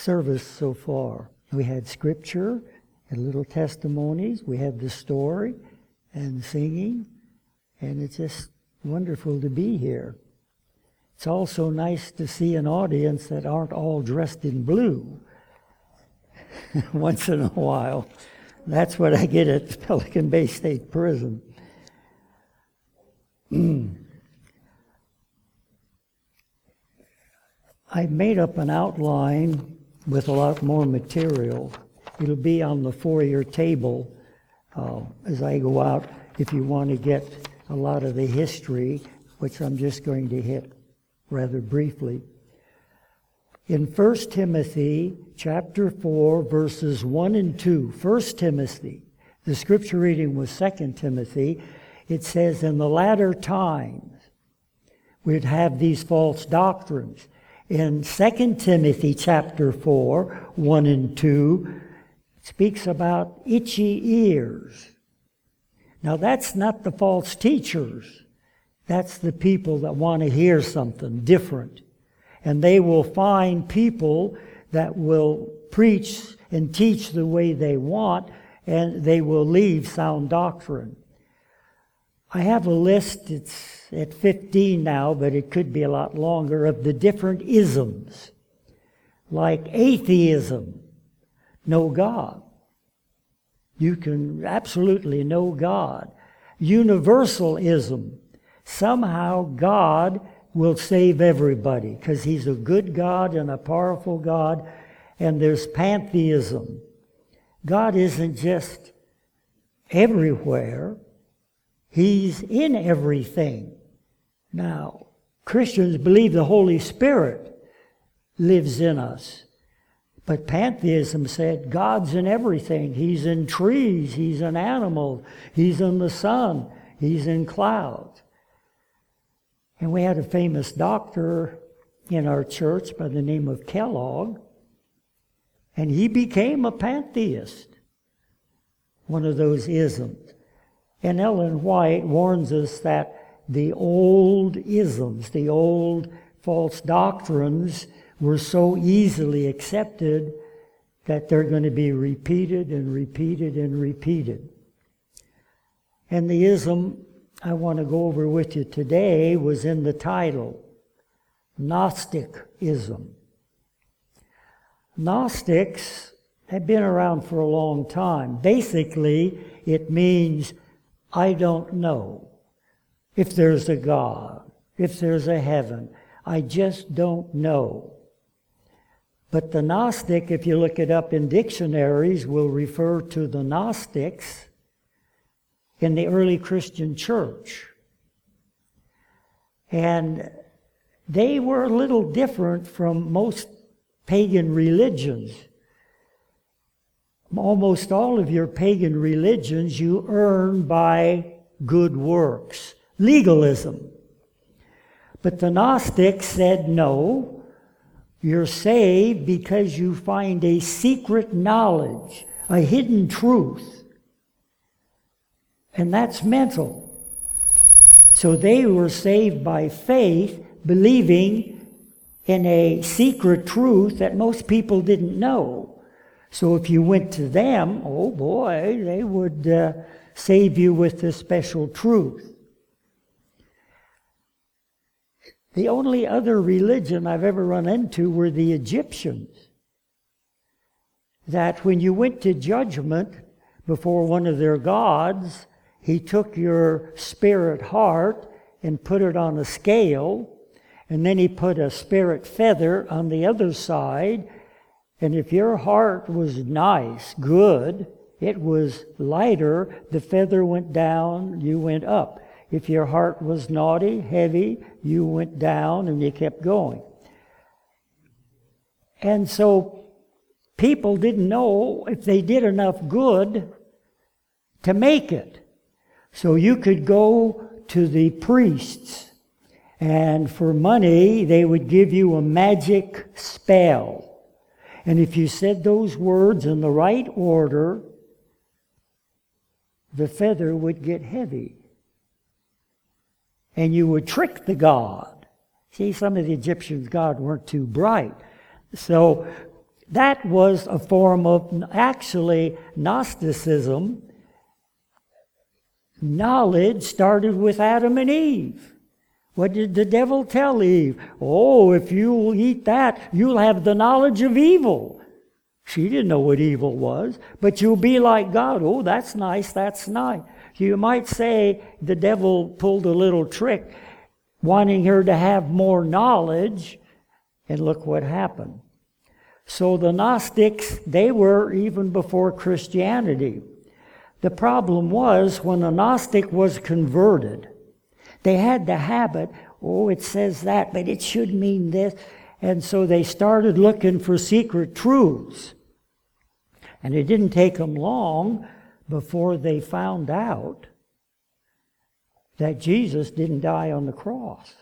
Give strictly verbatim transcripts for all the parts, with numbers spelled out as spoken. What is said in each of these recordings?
service so far. We had scripture and little testimonies. We had the story and singing. And it's just wonderful to be here. It's also nice to see an audience that aren't all dressed in blue once in a while. That's what I get at Pelican Bay State Prison. I made up an outline with a lot more material. It'll be on the foyer table uh, as I go out if you want to get a lot of the history, which I'm just going to hit rather briefly. In First Timothy chapter four, verses one and two, First Timothy, the scripture reading was Second Timothy, it says, in the latter times we'd have these false doctrines. In Second Timothy chapter four, one and two, it speaks about itchy ears. Now that's not the false teachers. That's the people that want to hear something different. And they will find people that will preach and teach the way they want, and they will leave sound doctrine. I have a list, it's at fifteen now, but it could be a lot longer, of the different isms. Like atheism, no God. You can absolutely know God. Universalism, somehow God will save everybody because he's a good God and a powerful God. And there's pantheism. God isn't just everywhere. He's in everything. Now, Christians believe the Holy Spirit lives in us. But pantheism said God's in everything. He's in trees. He's in animals. He's in the sun. He's in clouds. And we had a famous doctor in our church by the name of Kellogg. And he became a pantheist. One of those isms. And Ellen White warns us that the old isms, the old false doctrines, were so easily accepted that they're going to be repeated and repeated and repeated. And the ism I want to go over with you today was in the title, Gnosticism. Gnostics have been around for a long time. Basically, it means I don't know if there's a God, if there's a heaven. I just don't know. But the Gnostic, if you look it up in dictionaries, will refer to the Gnostics in the early Christian church. And they were a little different from most pagan religions. Almost all of your pagan religions you earn by good works, legalism. But the Gnostics said, no, you're saved because you find a secret knowledge, a hidden truth. And that's mental. So they were saved by faith, believing in a secret truth that most people didn't know. So if you went to them, oh boy, they would uh, save you with this special truth. The only other religion I've ever run into were the Egyptians. That when you went to judgment before one of their gods, he took your spirit heart and put it on a scale, and then he put a spirit feather on the other side. And if your heart was nice, good, it was lighter, the feather went down, you went up. If your heart was naughty, heavy, you went down and you kept going. And so people didn't know if they did enough good to make it. So you could go to the priests, and for money they would give you a magic spell. And if you said those words in the right order, the feather would get heavy. And you would trick the god. See, some of the Egyptians' gods weren't too bright. So That was a form of, actually, Gnosticism. Knowledge started with Adam and Eve. What did the devil tell Eve? Oh, if you eat that, you'll have the knowledge of evil. She didn't know what evil was, but you'll be like God. Oh, that's nice, that's nice. You might say the devil pulled a little trick, wanting her to have more knowledge, and look what happened. So the Gnostics, they were even before Christianity. The problem was when a Gnostic was converted, they had the habit, oh, it says that, but it should mean this. And so they started looking for secret truths. And it didn't take them long before they found out that Jesus didn't die on the cross.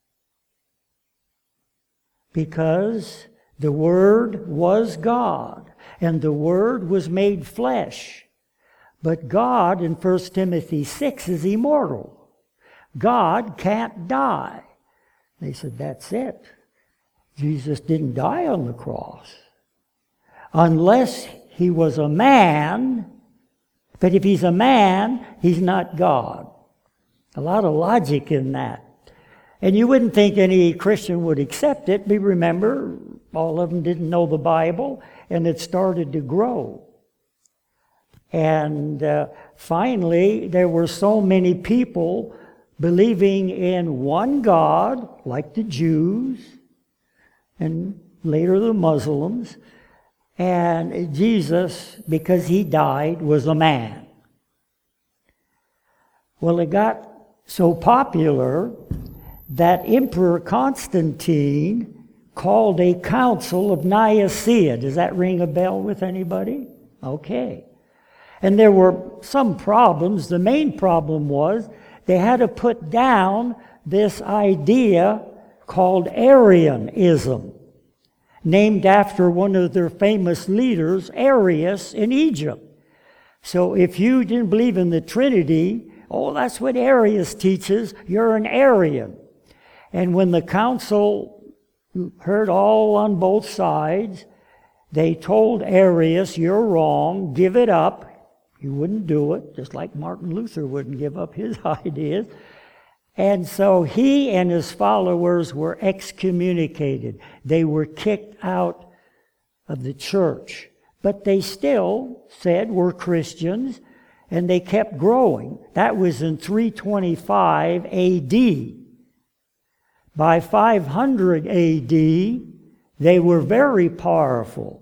Because the Word was God, and the Word was made flesh. But God, in First Timothy six, is immortal. God can't die. They said, that's it. Jesus didn't die on the cross. Unless he was a man, but if he's a man, he's not God. A lot of logic in that. And you wouldn't think any Christian would accept it, but remember, all of them didn't know the Bible, and it started to grow. And uh, finally, there were so many people believing in one God, like the Jews, and later the Muslims, and Jesus, because he died, was a man. Well, it got so popular that Emperor Constantine called a council of Nicaea. Does that ring a bell with anybody? Okay. And there were some problems. The main problem was they had to put down this idea called Arianism, named after one of their famous leaders, Arius, in Egypt. So if you didn't believe in the Trinity, oh, that's what Arius teaches, you're an Arian. And when the council heard all on both sides, they told Arius, you're wrong, give it up. He wouldn't do it, just like Martin Luther wouldn't give up his ideas. And so he and his followers were excommunicated. They were kicked out of the church. But they still said we're Christians, and they kept growing. That was in three twenty-five A D. By five hundred A D, they were very powerful.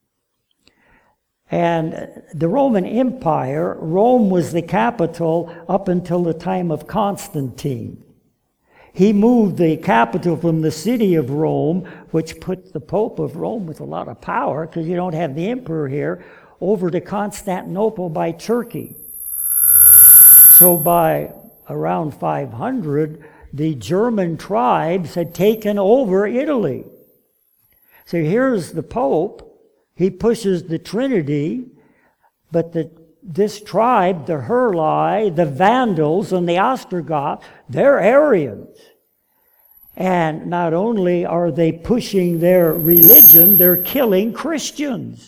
And the Roman Empire, Rome was the capital up until the time of Constantine. He moved the capital from the city of Rome, which put the Pope of Rome with a lot of power, because you don't have the emperor here, over to Constantinople by Turkey. So by around five hundred, the German tribes had taken over Italy. So here's the Pope. He pushes the Trinity, but the, this tribe, the Heruli, the Vandals, and the Ostrogoths, they're Arians. And not only are they pushing their religion, they're killing Christians.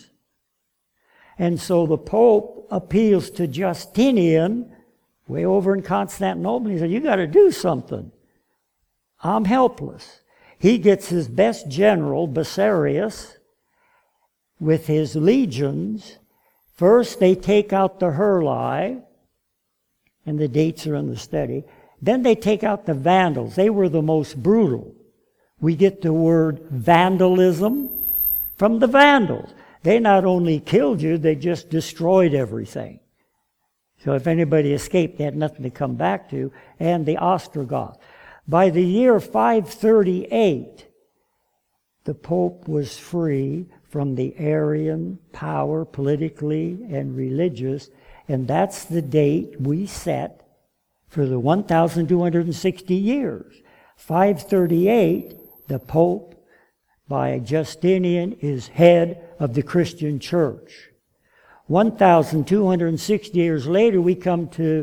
And so the Pope appeals to Justinian, way over in Constantinople. He said, you got to do something. I'm helpless. He gets his best general, Bessarius, with his legions. First, they take out the Heruli, and the dates are in the study. Then they take out the Vandals. They were the most brutal. We get the word vandalism from the Vandals. They not only killed you, they just destroyed everything. So if anybody escaped, they had nothing to come back to. And the Ostrogoths. By the year five thirty-eight, the Pope was free from the Arian power, politically and religious, and that's the date we set for the one thousand two hundred sixty years. five thirty-eight, the Pope, by Justinian, is head of the Christian Church. one thousand two hundred sixty years later, we come to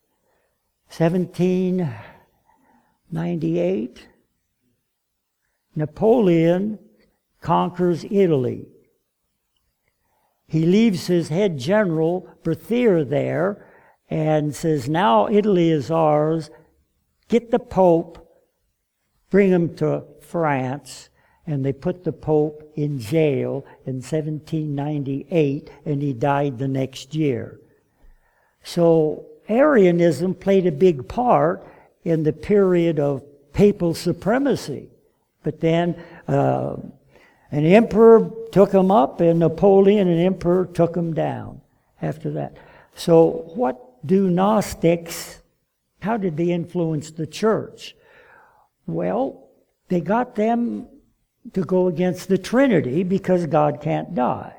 seventeen ninety-eight. Napoleon conquers Italy. he leaves his head general, Berthier, there, and says, now Italy is ours. Get the Pope, bring him to France. And they put the Pope in jail in seventeen ninety-eight, and he died the next year. So Arianism played a big part in the period of papal supremacy. But then uh, an emperor took him up, and Napoleon, an emperor, took him down after that. So what do Gnostics, how did they influence the church? Well, they got them to go against the Trinity because God can't die.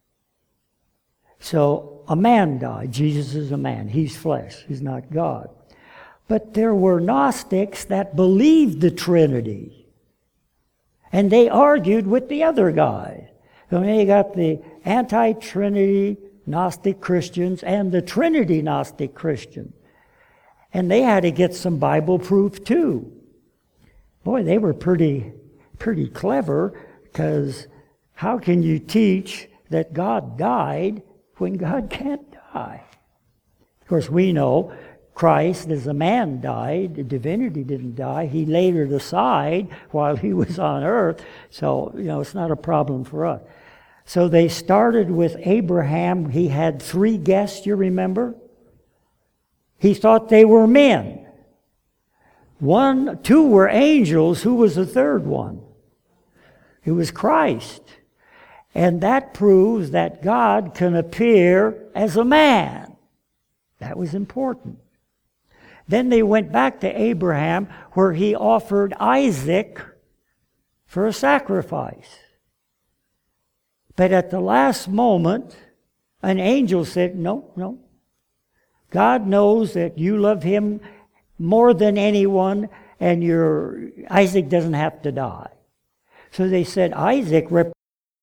So a man died. Jesus is a man. He's flesh. He's not God. But there were Gnostics that believed the Trinity. And they argued with the other guys. So you got the anti-Trinity Gnostic Christians and the Trinity Gnostic Christians. And they had to get some Bible proof too. Boy, they were pretty... pretty clever, because how can you teach that God died when God can't die? Of course, we know Christ as a man died. The divinity didn't die. He laid it aside while he was on earth. So, you know, it's not a problem for us. So they started with Abraham. He had three guests, you remember? He thought they were men. One, two were angels. Who was the third one? It was Christ. And that proves that God can appear as a man. That was important. Then they went back to Abraham, where he offered Isaac for a sacrifice. But at the last moment, an angel said, no, no. God knows that you love him more than anyone, and your Isaac doesn't have to die. So they said Isaac represented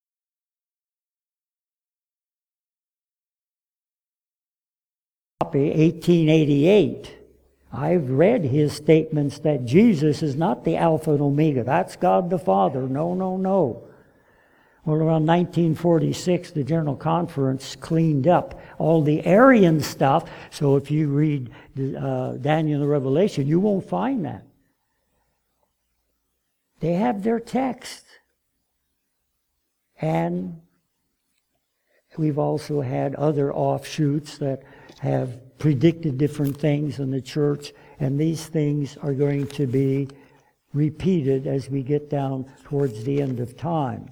eighteen eighty-eight. I've read his statements that Jesus is not the Alpha and Omega. That's God the Father. No, no, no. Well, around nineteen forty-six, the General Conference cleaned up all the Arian stuff. So if you read uh, Daniel and the Revelation, you won't find that. They have their text. And we've also had other offshoots that have predicted different things in the church, and these things are going to be repeated as we get down towards the end of time.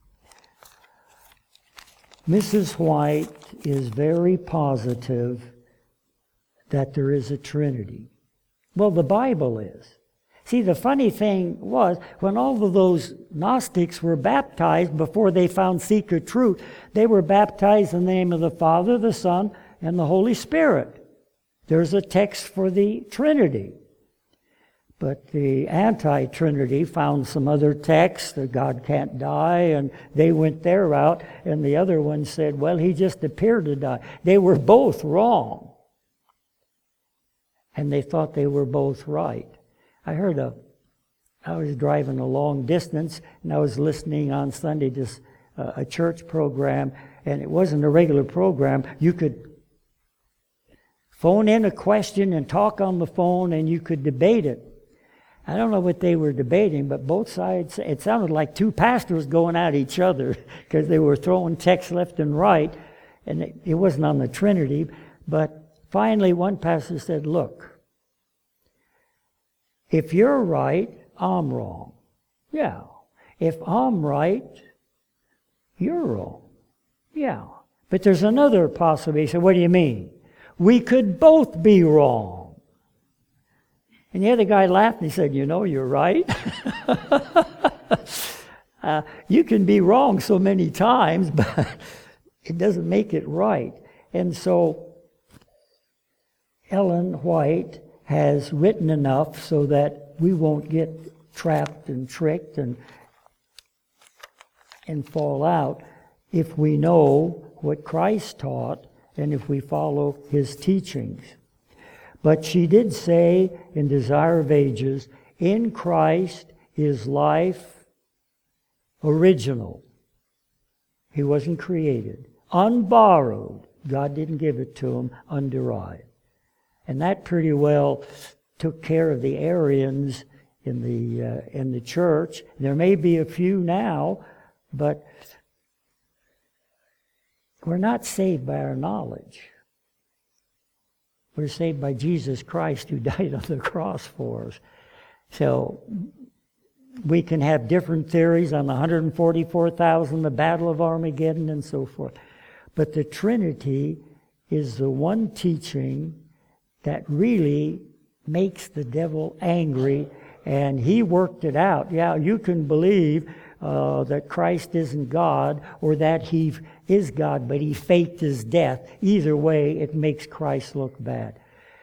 Missus White is very positive that there is a Trinity. Well, the Bible is. See, the funny thing was, when all of those Gnostics were baptized before they found secret truth, they were baptized in the name of the Father, the Son, and the Holy Spirit. There's a text for the Trinity. But the anti-Trinity found some other texts that God can't die, and they went their route, and the other one said, well, he just appeared to die. They were both wrong. And they thought they were both right. I heard a, I was driving a long distance, and I was listening on Sunday to uh, a church program, and it wasn't a regular program. You could phone in a question and talk on the phone, and you could debate it. I don't know what they were debating, but both sides, it sounded like two pastors going at each other because they were throwing texts left and right, and it, it wasn't on the Trinity. But finally, one pastor said, look, if you're right, I'm wrong. Yeah. If I'm right, you're wrong. Yeah. But there's another possibility. He said, what do you mean? We could both be wrong. And the other guy laughed and he said, you know, you're right. uh, you can be wrong so many times, but it doesn't make it right. And so Ellen White has written enough so that we won't get trapped and tricked and and fall out if we know what Christ taught and if we follow his teachings. But she did say in Desire of Ages, in Christ is life original. He wasn't created. unborrowed. God didn't give it to them, underived. And that pretty well took care of the Arians in the uh, in the church. There may be a few now, but we're not saved by our knowledge. We're saved by Jesus Christ who died on the cross for us. So we can have different theories on the one hundred forty-four thousand, the Battle of Armageddon, and so forth. But the Trinity is the one teaching that really makes the devil angry, and he worked it out. Yeah, you can believe uh, that Christ isn't God, or that he is God, but he faked his death. Either way, it makes Christ look bad.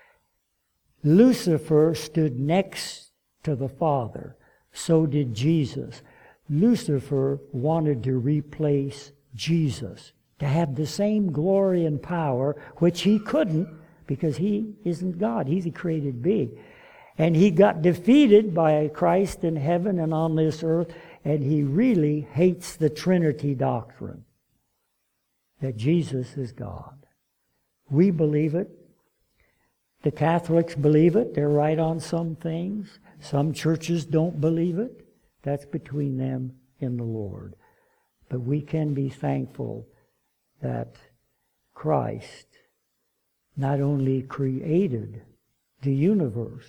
Lucifer stood next to the Father. So did Jesus. Lucifer wanted to replace Jesus, to have the same glory and power, which he couldn't, because he isn't God. He's a created being. And he got defeated by Christ in heaven and on this earth, and he really hates the Trinity doctrine, that Jesus is God. We believe it. The Catholics believe it. They're right on some things. Some churches don't believe it. That's between them and the Lord. But we can be thankful that Christ not only created the universe,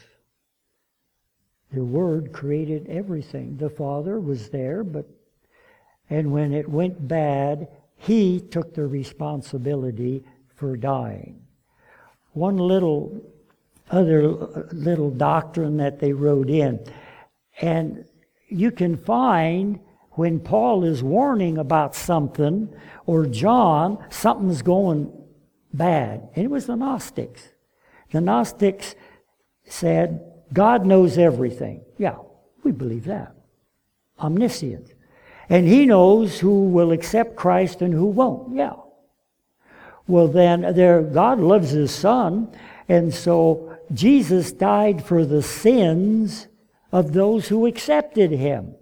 the Word created everything. The Father was there, but and when it went bad, He took the responsibility for dying. One little other little doctrine that they wrote in, and you can find when Paul is warning about something, or John, something's going bad. And it was the Gnostics. The Gnostics said, God knows everything. Yeah, we believe that. Omniscient. And He knows who will accept Christ and who won't. Yeah. Well then, there, God loves His Son, and so Jesus died for the sins of those who accepted Him.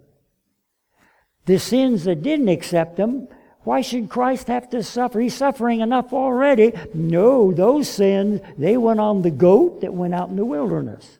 The sins that didn't accept Him, why should Christ have to suffer? He's suffering enough already. No, those sins, they went on the goat that went out in the wilderness.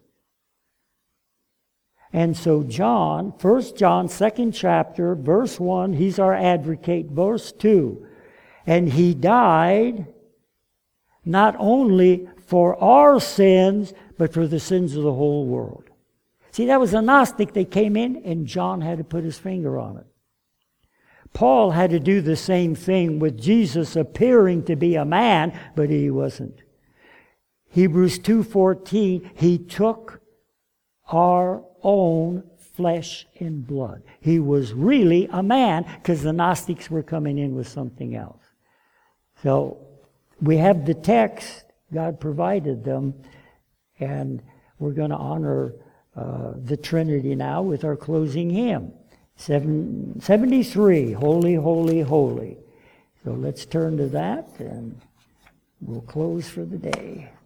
And so John, First John, second chapter, verse one, he's our advocate. Verse two, and He died not only for our sins, but for the sins of the whole world. See, that was a Gnostic. They came in, and John had to put his finger on it. Paul had to do the same thing with Jesus appearing to be a man, but He wasn't. Hebrews two fourteen, He took our own flesh and blood. He was really a man, because the Gnostics were coming in with something else. So we have the text. God provided them, and we're going to honor uh, the Trinity now with our closing hymn. Seven, seventy-three, Holy, Holy, Holy. So let's turn to that, and we'll close for the day.